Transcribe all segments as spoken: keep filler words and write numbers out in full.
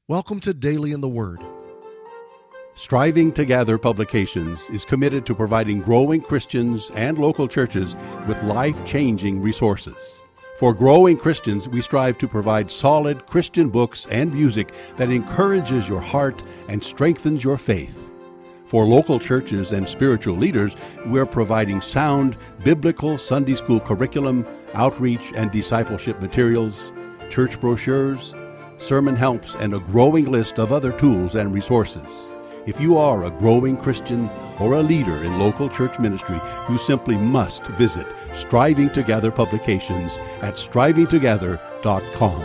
Welcome to Daily in the Word. Striving to Gather Publications is committed to providing growing Christians and local churches with life-changing resources. For growing Christians, we strive to provide solid Christian books and music that encourages your heart and strengthens your faith. For local churches and spiritual leaders, we're providing sound biblical Sunday school curriculum, outreach and discipleship materials, church brochures, sermon helps, and a growing list of other tools and resources. If you are a growing Christian or a leader in local church ministry, you simply must visit Striving to Gather Publications at striving to gather dot com.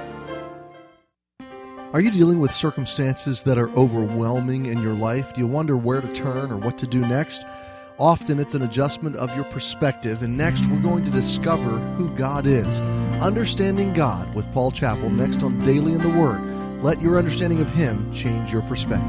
Are you dealing with circumstances that are overwhelming in your life? Do you wonder where to turn or what to do next? Often it's an adjustment of your perspective, and next we're going to discover who God is. Understanding God with Paul Chappell, next on Daily in the Word. Let your understanding of Him change your perspective.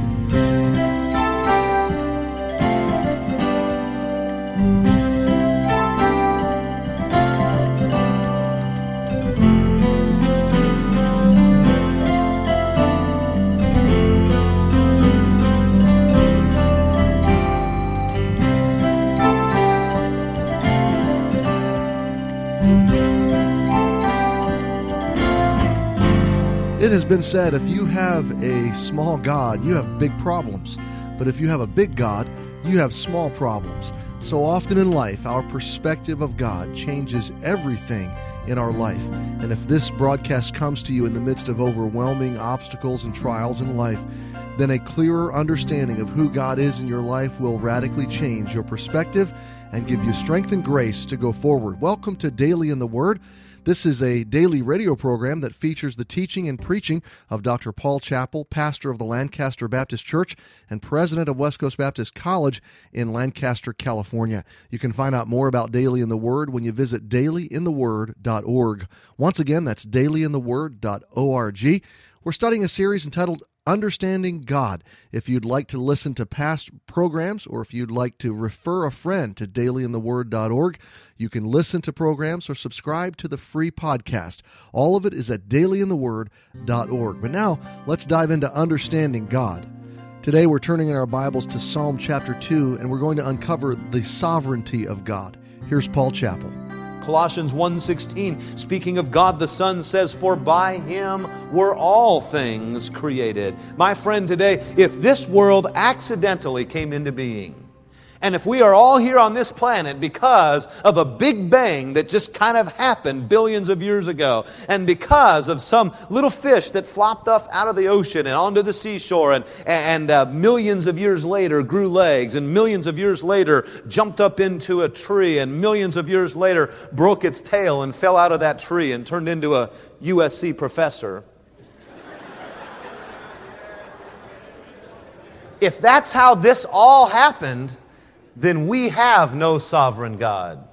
It has been said, if you have a small God, you have big problems. But if you have a big God, you have small problems. So often in life, our perspective of God changes everything in our life. And if this broadcast comes to you in the midst of overwhelming obstacles and trials in life, then a clearer understanding of who God is in your life will radically change your perspective and give you strength and grace to go forward. Welcome to Daily in the Word. This is a daily radio program that features the teaching and preaching of Doctor Paul Chappell, pastor of the Lancaster Baptist Church and president of West Coast Baptist College in Lancaster, California. You can find out more about Daily in the Word when you visit daily in the word dot org. Once again, that's daily in the word dot org. We're studying a series entitled Understanding God. If you'd like to listen to past programs or if you'd like to refer a friend to daily in the word dot org, you can listen to programs or subscribe to the free podcast. All of it is at daily in the word dot org. But now, let's dive into Understanding God. Today, we're turning in our Bibles to Psalm chapter two, and we're going to uncover the sovereignty of God. Here's Paul Chappell. Colossians one sixteen, speaking of God the Son, says, "For by Him were all things created." My friend, today, if this world accidentally came into being, and if we are all here on this planet because of a big bang that just kind of happened billions of years ago, and because of some little fish that flopped off out of the ocean and onto the seashore, and, and uh, millions of years later grew legs, and millions of years later jumped up into a tree, and millions of years later broke its tail and fell out of that tree and turned into a U S C professor. If that's how this all happened, then we have no sovereign God.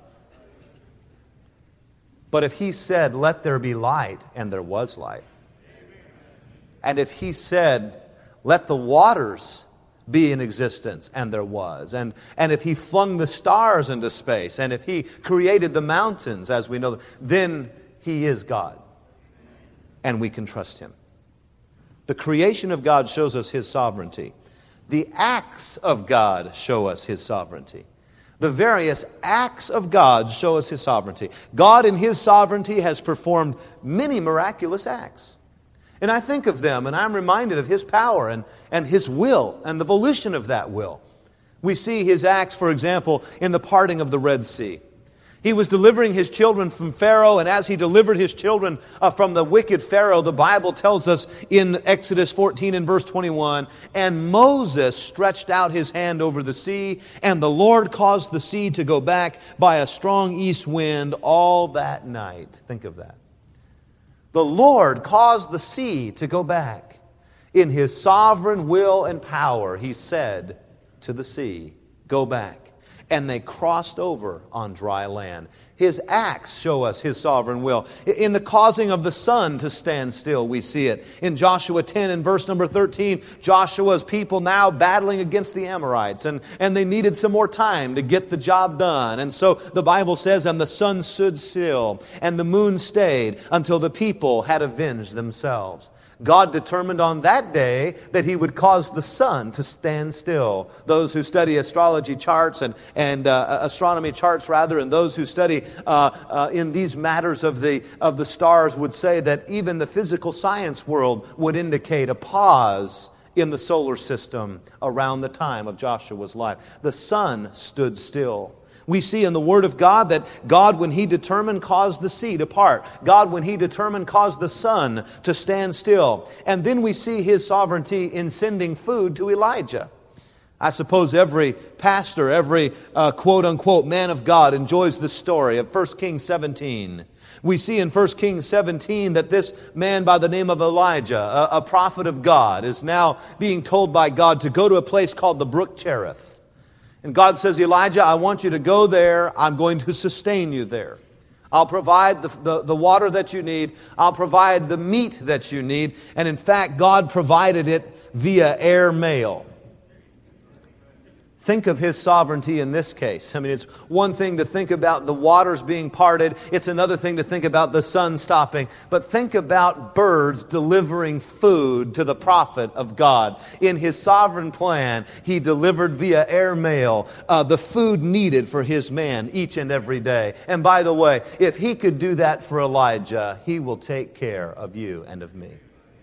But if He said, "Let there be light," and there was light, and if He said, "Let the waters be in existence," and there was, and, and if He flung the stars into space, and if He created the mountains, as we know, then He is God, and we can trust Him. The creation of God shows us His sovereignty. The acts of God show us His sovereignty. The various acts of God show us His sovereignty. God in His sovereignty has performed many miraculous acts. And I think of them, and I'm reminded of His power and, and His will and the volition of that will. We see His acts, for example, in the parting of the Red Sea. He was delivering His children from Pharaoh, and as He delivered His children uh, from the wicked Pharaoh, the Bible tells us in Exodus fourteen and verse twenty-one, "And Moses stretched out his hand over the sea, and the Lord caused the sea to go back by a strong east wind all that night." Think of that. The Lord caused the sea to go back. In His sovereign will and power, He said to the sea, "Go back." And they crossed over on dry land. His acts show us His sovereign will. In the causing of the sun to stand still, we see it. In Joshua ten and verse number thirteen, Joshua's people now battling against the Amorites, and, and they needed some more time to get the job done. And so the Bible says, "And the sun stood still, and the moon stayed, until the people had avenged themselves." God determined on that day that He would cause the sun to stand still. Those who study astrology charts and, and uh, astronomy charts rather, and those who study uh, uh, in these matters of the, of the stars would say that even the physical science world would indicate a pause in the solar system around the time of Joshua's life. The sun stood still. We see in the Word of God that God, when He determined, caused the sea to part. God, when He determined, caused the sun to stand still. And then we see His sovereignty in sending food to Elijah. I suppose every pastor, every uh, quote-unquote man of God enjoys the story of First Kings seventeen. We see in First Kings seventeen that this man by the name of Elijah, a, a prophet of God, is now being told by God to go to a place called the brook Cherith. And God says, Elijah, I want you to go there. I'm going to sustain you there. I'll provide the, the, the water that you need. I'll provide the meat that you need. And in fact, God provided it via air mail. Think of His sovereignty in this case. I mean, it's one thing to think about the waters being parted. It's another thing to think about the sun stopping. But think about birds delivering food to the prophet of God. In His sovereign plan, He delivered via air mail uh, the food needed for His man each and every day. And by the way, if He could do that for Elijah, He will take care of you and of me.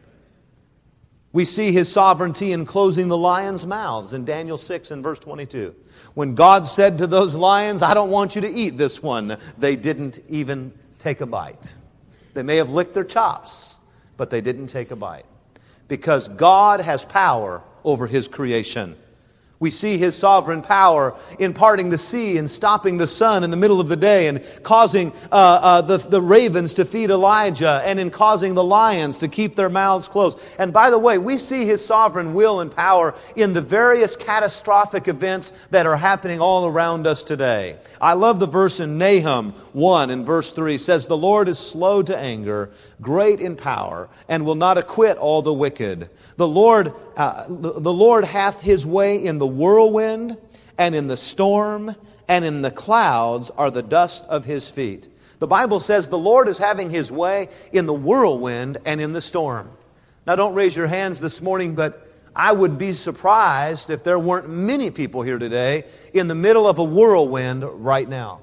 We see His sovereignty in closing the lions' mouths in Daniel six and verse twenty-two. When God said to those lions, I don't want you to eat this one, they didn't even take a bite. They may have licked their chops, but they didn't take a bite. Because God has power over His creation. We see His sovereign power in parting the sea and stopping the sun in the middle of the day and causing uh, uh, the, the ravens to feed Elijah and in causing the lions to keep their mouths closed. And by the way, we see His sovereign will and power in the various catastrophic events that are happening all around us today. I love the verse in Nahum one and verse three. It says, the Lord is slow to anger, great in power, and will not acquit all the wicked. The Lord, uh, the Lord hath His way in the whirlwind, and in the storm, and in the clouds are the dust of His feet. The Bible says the Lord is having His way in the whirlwind and in the storm. Now don't raise your hands this morning, but I would be surprised if there weren't many people here today in the middle of a whirlwind right now.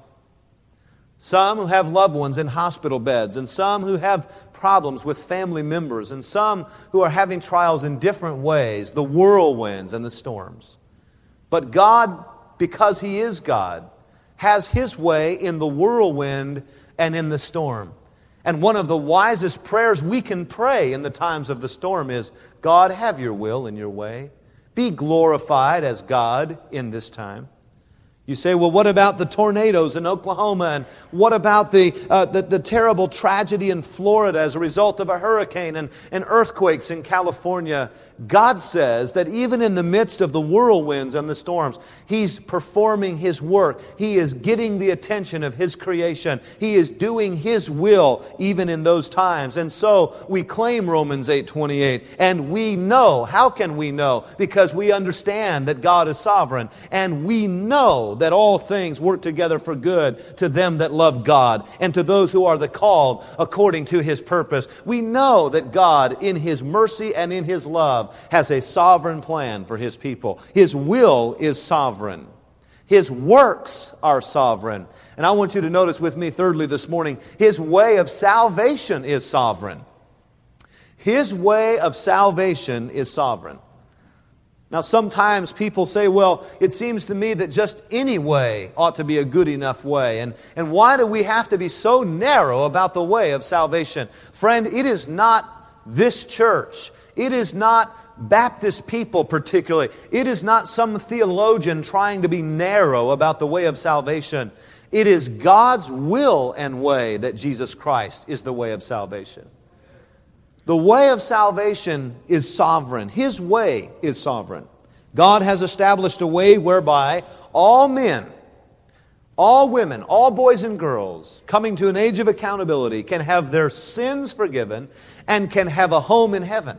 Some who have loved ones in hospital beds, and some who have problems with family members, and some who are having trials in different ways, the whirlwinds and the storms. But God, because He is God, has His way in the whirlwind and in the storm. And one of the wisest prayers we can pray in the times of the storm is, God, have your will in your way. Be glorified as God in this time. You say, well, what about the tornadoes in Oklahoma? And what about the, uh, the, the terrible tragedy in Florida as a result of a hurricane and, and earthquakes in California? God says that even in the midst of the whirlwinds and the storms, He's performing His work. He is getting the attention of His creation. He is doing His will even in those times. And so we claim Romans eight twenty-eight. And we know. How can we know? Because we understand that God is sovereign. And we know that all things work together for good to them that love God and to those who are the called according to His purpose. We know that God, in His mercy and in His love, has a sovereign plan for His people. His will is sovereign. His works are sovereign. And I want you to notice with me, thirdly, this morning, His way of salvation is sovereign. His way of salvation is sovereign. Now, sometimes people say, well, it seems to me that just any way ought to be a good enough way. And, and why do we have to be so narrow about the way of salvation? Friend, it is not this church. It is not Baptist people particularly. It is not some theologian trying to be narrow about the way of salvation. It is God's will and way that Jesus Christ is the way of salvation. The way of salvation is sovereign. His way is sovereign. God has established a way whereby all men, all women, all boys and girls coming to an age of accountability can have their sins forgiven and can have a home in heaven.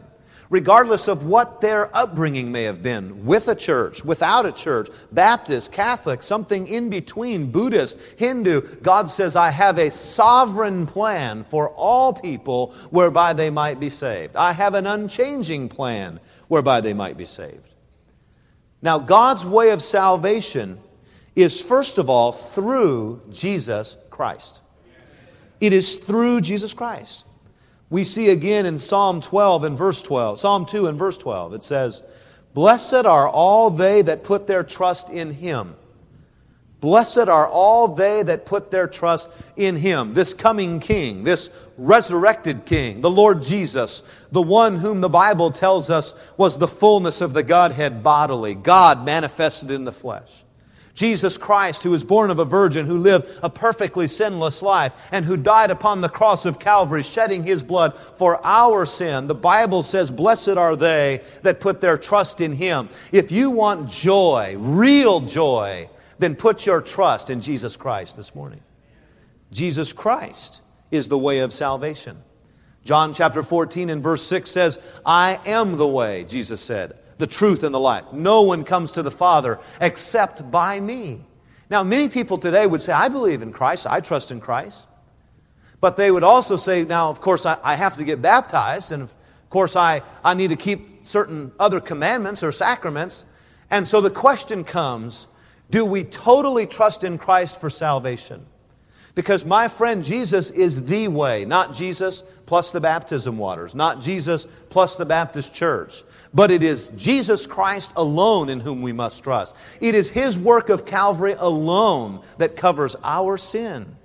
regardless of what their upbringing may have been, with a church, without a church, Baptist, Catholic, something in between, Buddhist, Hindu. God says, I have a sovereign plan for all people whereby they might be saved. I have an unchanging plan whereby they might be saved. Now, God's way of salvation is, first of all, through Jesus Christ. It is through Jesus Christ. We see again in Psalm twelve and verse twelve, Psalm two and verse twelve, it says, Blessed are all they that put their trust in Him. Blessed are all they that put their trust in Him. This coming King, this resurrected King, the Lord Jesus, the one whom the Bible tells us was the fullness of the Godhead bodily, God manifested in the flesh. Jesus Christ, who was born of a virgin, who lived a perfectly sinless life, and who died upon the cross of Calvary, shedding His blood for our sin. The Bible says, blessed are they that put their trust in Him. If you want joy, real joy, then put your trust in Jesus Christ this morning. Jesus Christ is the way of salvation. John chapter fourteen and verse six says, I am the way, Jesus said, the truth and the life. No one comes to the Father except by me. Now, many people today would say, I believe in Christ, I trust in Christ. But they would also say, now, of course, I, I have to get baptized, and of course, I, I need to keep certain other commandments or sacraments. And so the question comes, do we totally trust in Christ for salvation? Because my friend, Jesus is the way, not Jesus plus the baptism waters, not Jesus plus the Baptist church. But it is Jesus Christ alone in whom we must trust. It is His work of Calvary alone that covers our sin.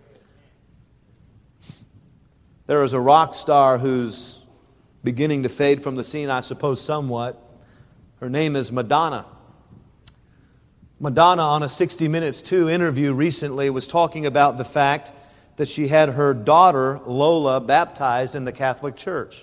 There is a rock star who's beginning to fade from the scene, I suppose, somewhat. Her name is Madonna. Madonna, on a sixty minutes two interview recently, was talking about the fact that she had her daughter, Lola, baptized in the Catholic Church.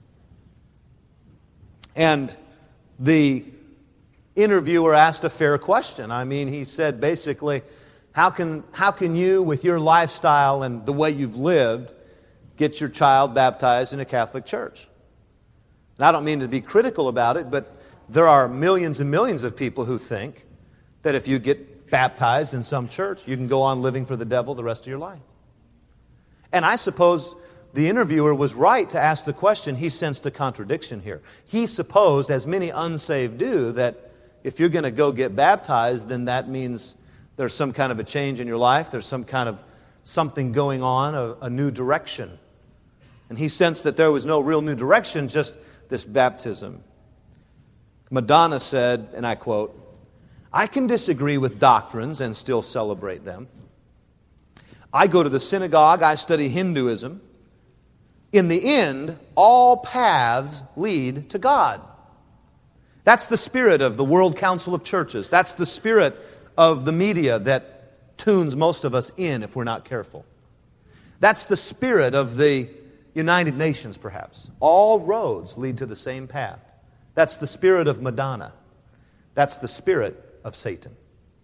And the interviewer asked a fair question. I mean, he said basically, how can, how can you, with your lifestyle and the way you've lived, get your child baptized in a Catholic church? And I don't mean to be critical about it, but there are millions and millions of people who think that if you get baptized in some church, you can go on living for the devil the rest of your life. And I suppose the interviewer was right to ask the question. He sensed a contradiction here. He supposed, as many unsaved do, that if you're going to go get baptized, then that means there's some kind of a change in your life. There's some kind of something going on, a, a new direction. And he sensed that there was no real new direction, just this baptism. Madonna said, and I quote, I can disagree with doctrines and still celebrate them. I go to the synagogue, I study Hinduism. In the end, all paths lead to God. That's the spirit of the World Council of Churches. That's the spirit of the media that tunes most of us in if we're not careful. That's the spirit of the United Nations, perhaps. All roads lead to the same path. That's the spirit of Madonna. That's the spirit of Satan.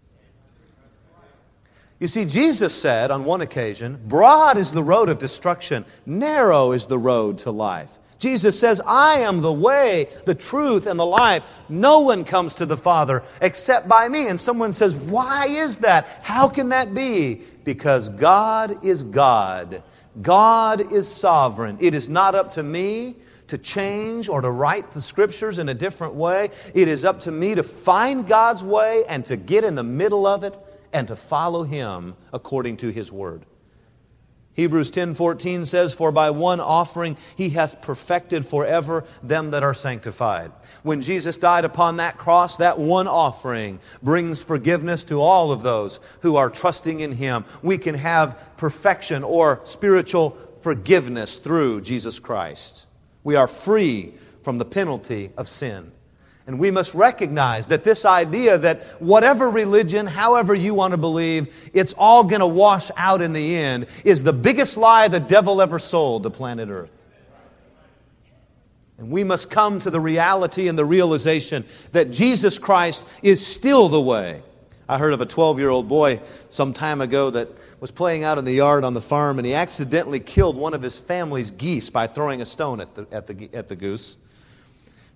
You see, Jesus said on one occasion, broad is the road of destruction, narrow is the road to life. Jesus says, I am the way, the truth, and the life. No one comes to the Father except by me. And someone says, why is that? How can that be? Because God is God. God is sovereign. It is not up to me to change or to write the Scriptures in a different way. It is up to me to find God's way and to get in the middle of it and to follow Him according to His Word. Hebrews ten fourteen says, for by one offering He hath perfected forever them that are sanctified. When Jesus died upon that cross, that one offering brings forgiveness to all of those who are trusting in Him. We can have perfection or spiritual forgiveness through Jesus Christ. We are free from the penalty of sin. And we must recognize that this idea that whatever religion, however you want to believe, it's all going to wash out in the end, is the biggest lie the devil ever sold to planet Earth. And we must come to the reality and the realization that Jesus Christ is still the way. I heard of a twelve-year-old boy some time ago that was playing out in the yard on the farm, and he accidentally killed one of his family's geese by throwing a stone at the, at the, at the goose.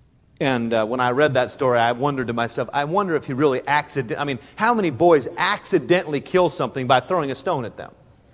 And uh, when I read that story, I wondered to myself, I wonder if he really accident. I mean, how many boys accidentally kill something by throwing a stone at them?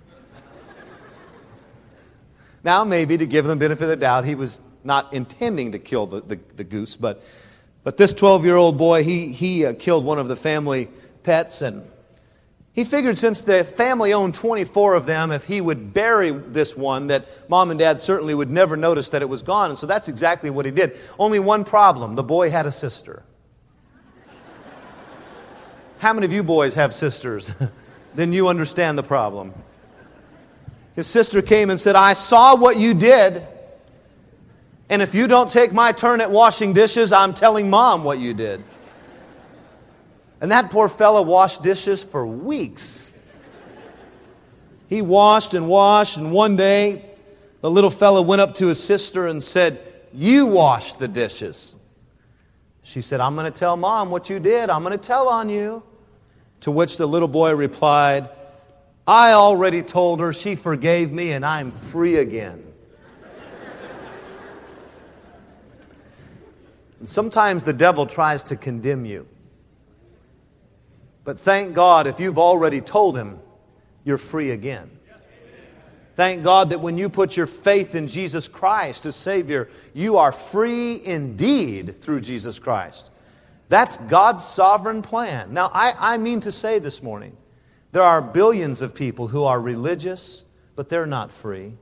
Now, maybe to give them the benefit of the doubt, he was not intending to kill the, the, the goose, but but this twelve-year-old boy, he he uh, killed one of the family pets, and he figured since the family owned twenty-four of them, if he would bury this one, that mom and dad certainly would never notice that it was gone. And so that's exactly what he did. Only one problem: the boy had a sister. How many of you boys have sisters? Then you understand the problem. His sister came and said, "I saw what you did. And if you don't take my turn at washing dishes, I'm telling Mom what you did." And that poor fellow washed dishes for weeks. He washed and washed, and one day the little fellow went up to his sister and said, "You wash the dishes." She said, "I'm going to tell Mom what you did. I'm going to tell on you." To which the little boy replied, "I already told her, she forgave me, and I'm free again." And sometimes the devil tries to condemn you. But thank God, if you've already told him, you're free again. Thank God that when you put your faith in Jesus Christ as Savior, you are free indeed through Jesus Christ. That's God's sovereign plan. Now, I, I mean to say this morning, there are billions of people who are religious, but they're not free.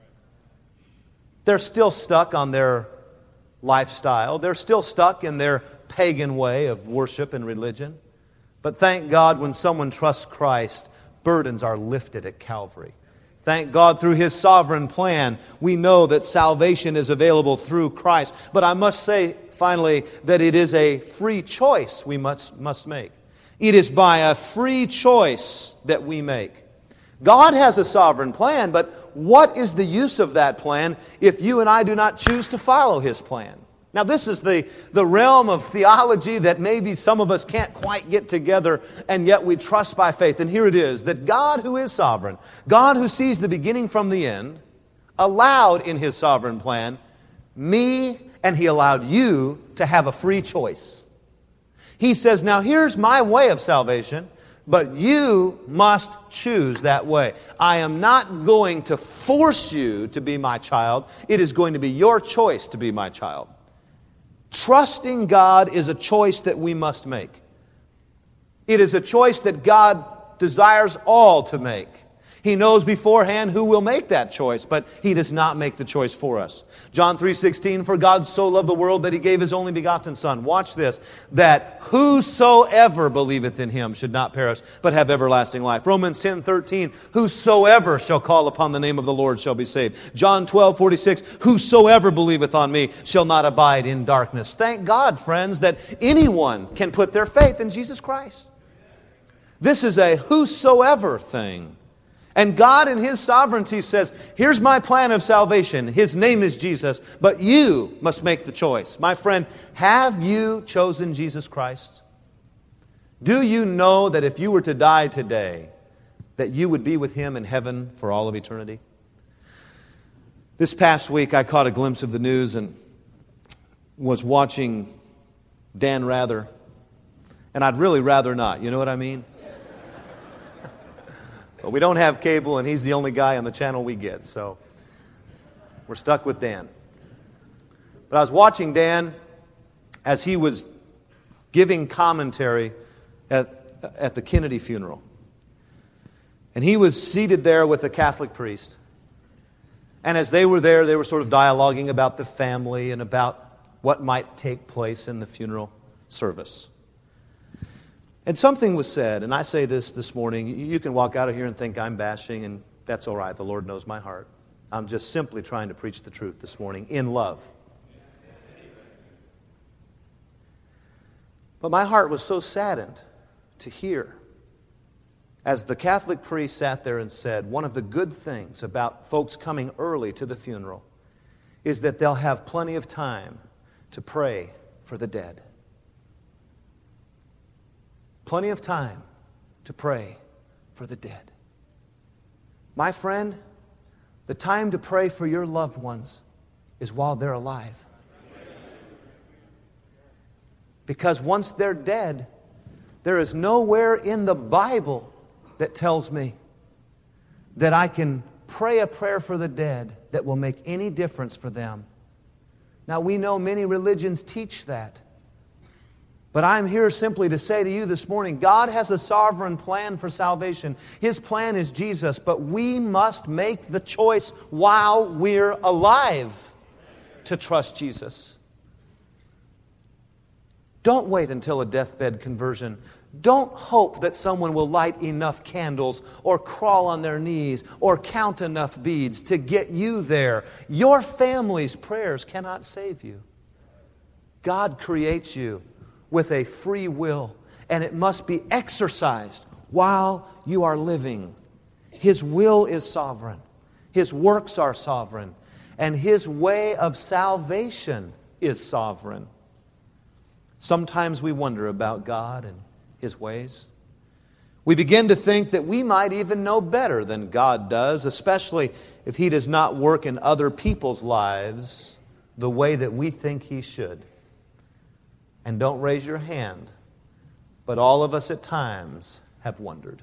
They're still stuck on their lifestyle. They're still stuck in their pagan way of worship and religion. But thank God when someone trusts Christ, burdens are lifted at Calvary. Thank God through His sovereign plan, we know that salvation is available through Christ. But I must say, finally, that it is a free choice we must, must make. It is by a free choice that we make. God has a sovereign plan, but what is the use of that plan if you and I do not choose to follow His plan? Now, this is the, the realm of theology that maybe some of us can't quite get together, and yet we trust by faith. And here it is, that God who is sovereign, God who sees the beginning from the end, allowed in His sovereign plan me, and He allowed you to have a free choice. He says, now here's my way of salvation, but you must choose that way. I am not going to force you to be my child. It is going to be your choice to be my child. Trusting God is a choice that we must make. It is a choice that God desires all to make. He knows beforehand who will make that choice, but He does not make the choice for us. John three sixteen, for God so loved the world that He gave His only begotten Son. Watch this, that whosoever believeth in Him should not perish, but have everlasting life. Romans ten thirteen, whosoever shall call upon the name of the Lord shall be saved. John twelve forty-six, whosoever believeth on me shall not abide in darkness. Thank God, friends, that anyone can put their faith in Jesus Christ. This is a whosoever thing. And God in His sovereignty says, here's my plan of salvation. His name is Jesus, but you must make the choice. My friend, have you chosen Jesus Christ? Do you know that if you were to die today, that you would be with Him in heaven for all of eternity? This past week, I caught a glimpse of the news and was watching Dan Rather. And I'd really rather not, you know what I mean? But we don't have cable, and he's the only guy on the channel we get, so we're stuck with Dan. But I was watching Dan as he was giving commentary at, at the Kennedy funeral. And he was seated there with a Catholic priest. And as they were there, they were sort of dialoguing about the family and about what might take place in the funeral service. And something was said, and I say this this morning, you can walk out of here and think I'm bashing, and that's all right. The Lord knows my heart. I'm just simply trying to preach the truth this morning in love. But my heart was so saddened to hear, as the Catholic priest sat there and said, one of the good things about folks coming early to the funeral is that they'll have plenty of time to pray for the dead. Plenty of time to pray for the dead. My friend, the time to pray for your loved ones is while they're alive. Because once they're dead, there is nowhere in the Bible that tells me that I can pray a prayer for the dead that will make any difference for them. Now, we know many religions teach that. But I'm here simply to say to you this morning, God has a sovereign plan for salvation. His plan is Jesus, but we must make the choice while we're alive to trust Jesus. Don't wait until a deathbed conversion. Don't hope that someone will light enough candles or crawl on their knees or count enough beads to get you there. Your family's prayers cannot save you. God creates you with a free will, and it must be exercised while you are living. His will is sovereign. His works are sovereign. And His way of salvation is sovereign. Sometimes we wonder about God and His ways. We begin to think that we might even know better than God does, especially if He does not work in other people's lives the way that we think He should. And don't raise your hand, but all of us at times have wondered.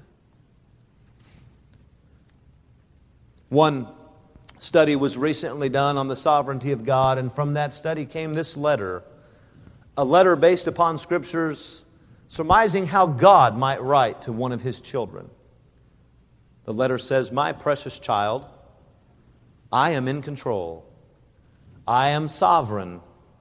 One study was recently done on the sovereignty of God, and from that study came this letter, a letter based upon Scriptures surmising how God might write to one of His children. The letter says, "My precious child, I am in control. I am sovereign.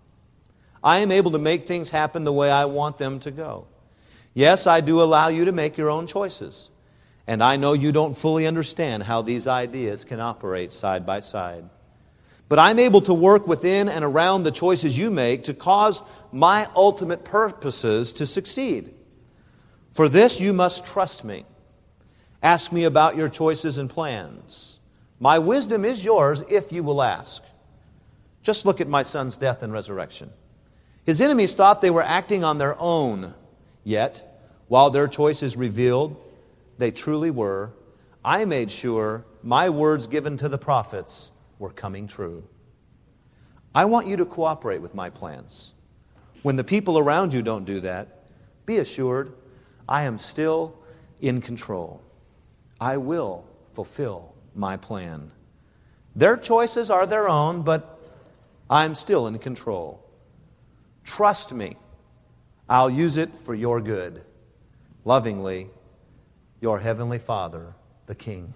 I am able to make things happen the way I want them to go. Yes, I do allow you to make your own choices. And I know you don't fully understand how these ideas can operate side by side. But I'm able to work within and around the choices you make to cause my ultimate purposes to succeed. For this you must trust me. Ask me about your choices and plans. My wisdom is yours if you will ask. Just look at my son's death and resurrection. His enemies thought they were acting on their own. Yet, while their choices revealed they truly were, I made sure my words given to the prophets were coming true. I want you to cooperate with my plans. When the people around you don't do that, be assured I am still in control. I will fulfill my plan. Their choices are their own, but I'm still in control. Trust me. I'll use it for your good. Lovingly, your Heavenly Father, the King."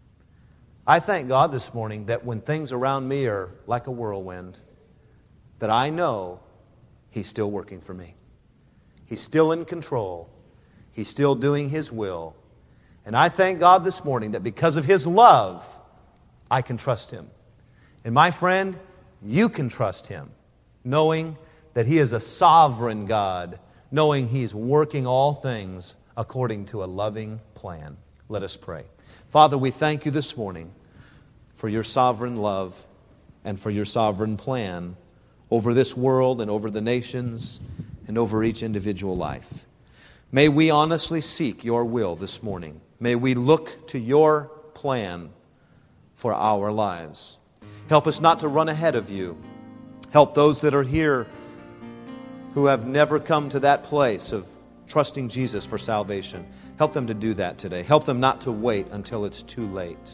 I thank God this morning that when things around me are like a whirlwind, that I know He's still working for me. He's still in control. He's still doing His will. And I thank God this morning that because of His love, I can trust Him. And my friend, you can trust Him, knowing that He is a sovereign God, knowing He's working all things according to a loving plan. Let us pray. Father, we thank You this morning for Your sovereign love and for Your sovereign plan over this world and over the nations and over each individual life. May we honestly seek Your will this morning. May we look to Your plan for our lives. Help us not to run ahead of You. Help those that are here who have never come to that place of trusting Jesus for salvation. Help them to do that today. Help them not to wait until it's too late.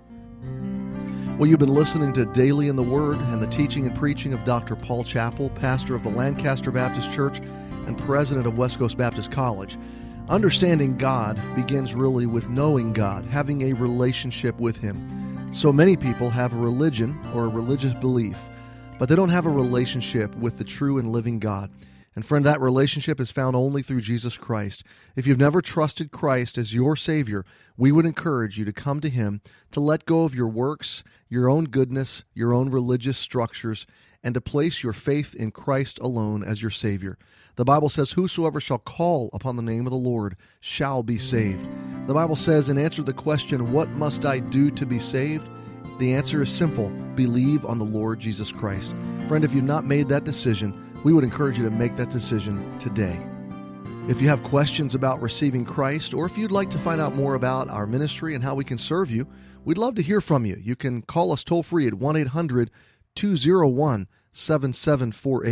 Well, you've been listening to Daily in the Word and the teaching and preaching of Doctor Paul Chappell, pastor of the Lancaster Baptist Church and president of West Coast Baptist College. Understanding God begins really with knowing God, having a relationship with Him. So many people have a religion or a religious belief, but they don't have a relationship with the true and living God. And friend, that relationship is found only through Jesus Christ. If you've never trusted Christ as your Savior, we would encourage you to come to Him, to let go of your works, your own goodness, your own religious structures, and to place your faith in Christ alone as your Savior. The Bible says, "Whosoever shall call upon the name of the Lord shall be saved." The Bible says, in answer to the question, "What must I do to be saved?" the answer is simple: believe on the Lord Jesus Christ. Friend, if you've not made that decision, we would encourage you to make that decision today. If you have questions about receiving Christ, or if you'd like to find out more about our ministry and how we can serve you, we'd love to hear from you. You can call us toll-free at one eight hundred two oh one seven seven four eight.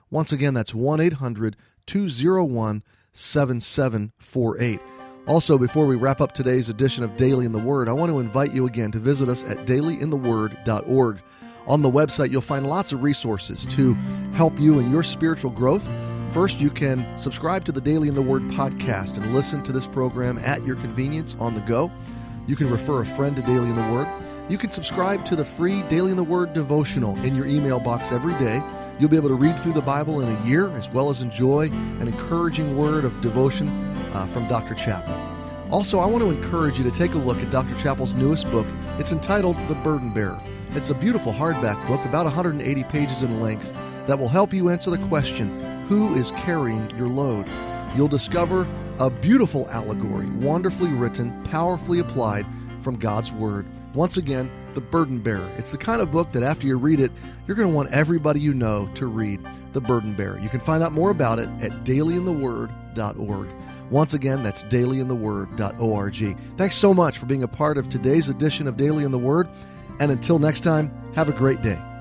Once again, that's one eight hundred two oh one seven seven four eight. Also, before we wrap up today's edition of Daily in the Word, I want to invite you again to visit us at daily in the word dot org. On the website, you'll find lots of resources to help you in your spiritual growth. First, you can subscribe to the Daily in the Word podcast and listen to this program at your convenience on the go. You can refer a friend to Daily in the Word. You can subscribe to the free Daily in the Word devotional in your email box every day. You'll be able to read through the Bible in a year, as well as enjoy an encouraging word of devotion uh, from Doctor Chappell. Also, I want to encourage you to take a look at Doctor Chappell's newest book. It's entitled The Burden Bearer. It's a beautiful hardback book, about one hundred eighty pages in length, that will help you answer the question, who is carrying your load? You'll discover a beautiful allegory, wonderfully written, powerfully applied from God's Word. Once again, The Burden Bearer. It's the kind of book that after you read it, you're going to want everybody you know to read The Burden Bearer. You can find out more about it at daily in the word dot org. Once again, that's daily in the word dot org. Thanks so much for being a part of today's edition of Daily in the Word. And until next time, have a great day.